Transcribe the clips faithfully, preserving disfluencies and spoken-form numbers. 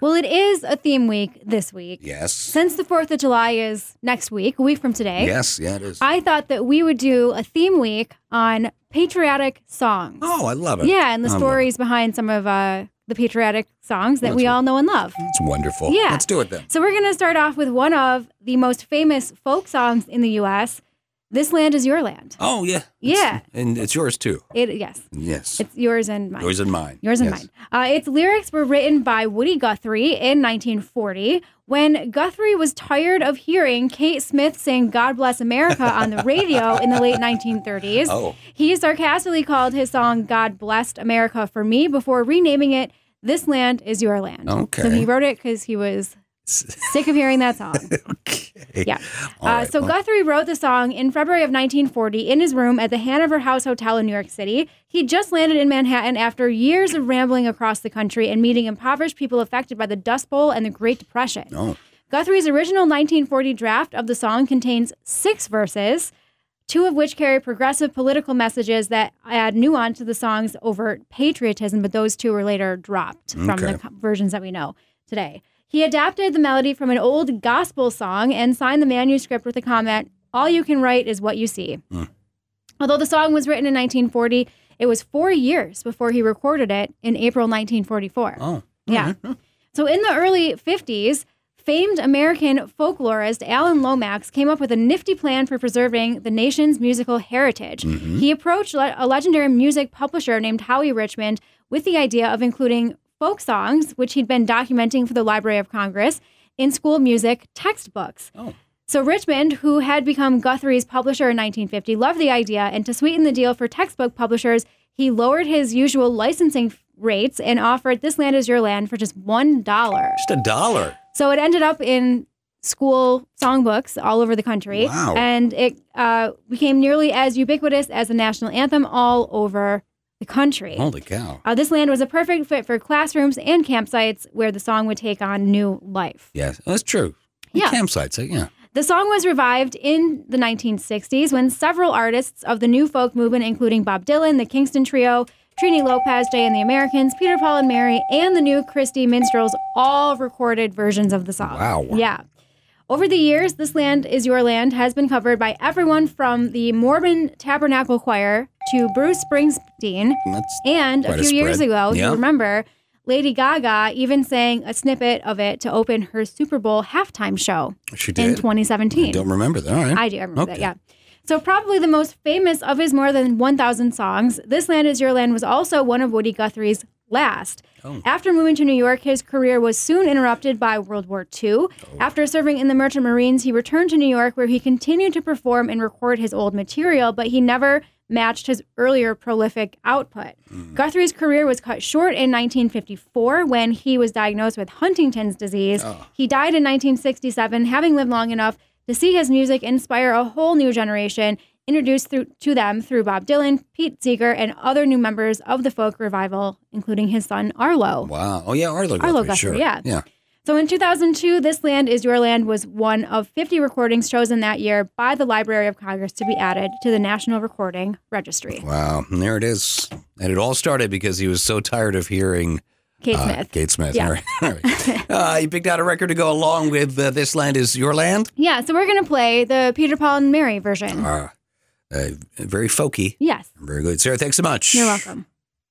Well, it is a theme week this week. Yes. Since the fourth of July is next week, a week from today. Yes, yeah, it is. I thought that we would do a theme week on patriotic songs. Oh, I love it. Yeah, and the I stories behind some of uh, the patriotic songs that That's we right. all know and love. It's wonderful. Yeah. Let's do it then. So we're going to start off with one of the most famous folk songs in the U S, This Land Is Your Land. Oh, yeah. Yeah. It's, and it's yours, too. It Yes. Yes. It's yours and mine. Yours and mine. Yours and Yes. mine. Uh, its lyrics were written by Woody Guthrie in nineteen forty when Guthrie was tired of hearing Kate Smith sing God Bless America on the radio in the late nineteen thirties. Oh. He sarcastically called his song God Blessed America for Me before renaming it This Land Is Your Land. Okay. So he wrote it because he was sick of hearing that song. Okay. Yeah. All Uh, right, so well- Guthrie wrote the song in February of nineteen forty in his room at the Hanover House Hotel in New York City. He just landed in Manhattan after years of rambling across the country and meeting impoverished people affected by the Dust Bowl and the Great Depression. Oh. Guthrie's original nineteen forty draft of the song contains six verses, two of which carry progressive political messages that add nuance to the song's overt patriotism, but those two were later dropped from Okay. the co- versions that we know today. He adapted the melody from an old gospel song and signed the manuscript with the comment, "All you can write is what you see." Mm. Although the song was written in nineteen forty, it was four years before he recorded it in April nineteen forty-four. Oh. Yeah. So in the early fifties, famed American folklorist Alan Lomax came up with a nifty plan for preserving the nation's musical heritage. Mm-hmm. He approached le- a legendary music publisher named Howie Richmond with the idea of including folk songs, which he'd been documenting for the Library of Congress, in school music textbooks. Oh. So Richmond, who had become Guthrie's publisher in nineteen fifty, loved the idea, and to sweeten the deal for textbook publishers, he lowered his usual licensing rates and offered This Land Is Your Land for just one dollar. Just a dollar. So it ended up in school songbooks all over the country. Wow. And it uh, became nearly as ubiquitous as the national anthem all over the country. Holy cow. Uh, this land was a perfect fit for classrooms and campsites where the song would take on new life. Yes, that's true. Yeah. Campsites, uh, yeah. The song was revived in the nineteen sixties when several artists of the new folk movement, including Bob Dylan, the Kingston Trio, Trini Lopez, Jay and the Americans, Peter, Paul and Mary, and the new Christie Minstrels, all recorded versions of the song. Wow. Yeah. Over the years, This Land Is Your Land has been covered by everyone from the Mormon Tabernacle Choir to Bruce Springsteen. That's And a quite a few years spread. ago, Yeah. you remember, Lady Gaga even sang a snippet of it to open her Super Bowl halftime show She in did. twenty seventeen. I don't remember that. All right. I do. I remember that, Okay. yeah. So probably the most famous of his more than one thousand songs, This Land Is Your Land was also one of Woody Guthrie's last. Oh. After moving to New York, his career was soon interrupted by World War Two. Oh. After serving in the Merchant Marines, he returned to New York where he continued to perform and record his old material, but he never matched his earlier prolific output. Mm. Guthrie's career was cut short in nineteen fifty-four when he was diagnosed with Huntington's disease. Oh. He died in nineteen sixty-seven, having lived long enough to see his music inspire a whole new generation, introduced through, to them through Bob Dylan, Pete Seeger, and other new members of the folk revival, including his son Arlo. Wow. Oh, yeah, Arlo Guthrie, Arlo Guthrie, sure. yeah. Yeah. So in two thousand two, This Land Is Your Land was one of fifty recordings chosen that year by the Library of Congress to be added to the National Recording Registry. Wow. And there it is. And it all started because he was so tired of hearing Kate uh, Smith. Kate Smith. Yeah. All right. All right. uh, you picked out a record to go along with uh, This Land Is Your Land? Yeah, so we're going to play the Peter, Paul, and Mary version. Uh, uh, very folky. Yes. Very good. Sarah, thanks so much. You're welcome.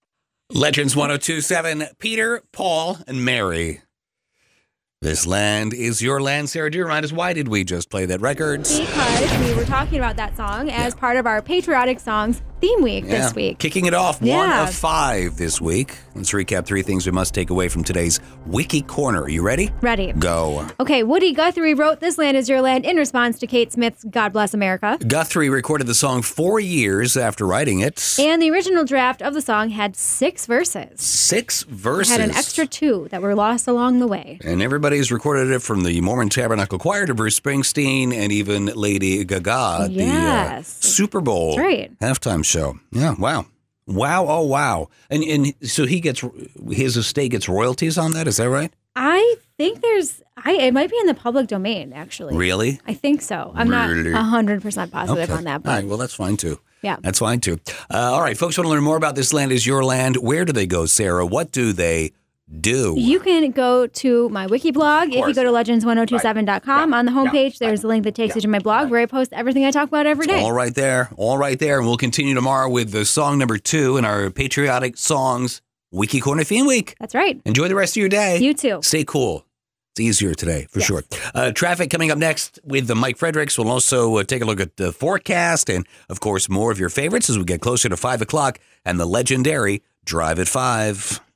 Legends one oh two point seven, Peter, Paul, and Mary. This Land Is Your Land. Sarah, do you remind us, why did we just play that record? Because we were talking about that song as part of our Patriotic Songs theme week Yeah. this week. Kicking it off, one Yeah. of five this week. Let's recap three things we must take away from today's Wiki Corner. Are you ready? Ready. Go. Okay, Woody Guthrie wrote This Land Is Your Land in response to Kate Smith's God Bless America. Guthrie recorded the song four years after writing it. And the original draft of the song had six verses. Six It verses. had an extra two that were lost along the way. And everybody's recorded it from the Mormon Tabernacle Choir to Bruce Springsteen and even Lady Gaga at Yes. the uh, Super Bowl That's right. halftime show. Yeah, wow. Wow, oh, wow. And and so he gets, his estate gets royalties on that, is that right? I think there's, I it might be in the public domain, actually. Really? I think so. I'm Really? not one hundred percent positive Okay. on that. All But right, well, that's fine too. yeah. That's fine too. Uh, all right, folks want to learn more about This Land Is Your Land. Where do they go, Sarah? What do they do? You can go to my wiki blog. If you go to legends one oh two seven dot com, Right. on the homepage, Yeah. there's a link that takes Yeah. you to my blog where I post everything I talk about every day. All right there. All right there. And we'll continue tomorrow with the song number two in our Patriotic Songs Wiki Corner Theme Week. That's right. Enjoy the rest of your day. You too. Stay cool. It's easier today, for Yes. sure. Uh, traffic coming up next with the Mike Fredericks. We'll also uh, take a look at the forecast and, of course, more of your favorites as we get closer to five o'clock and the legendary Drive at five.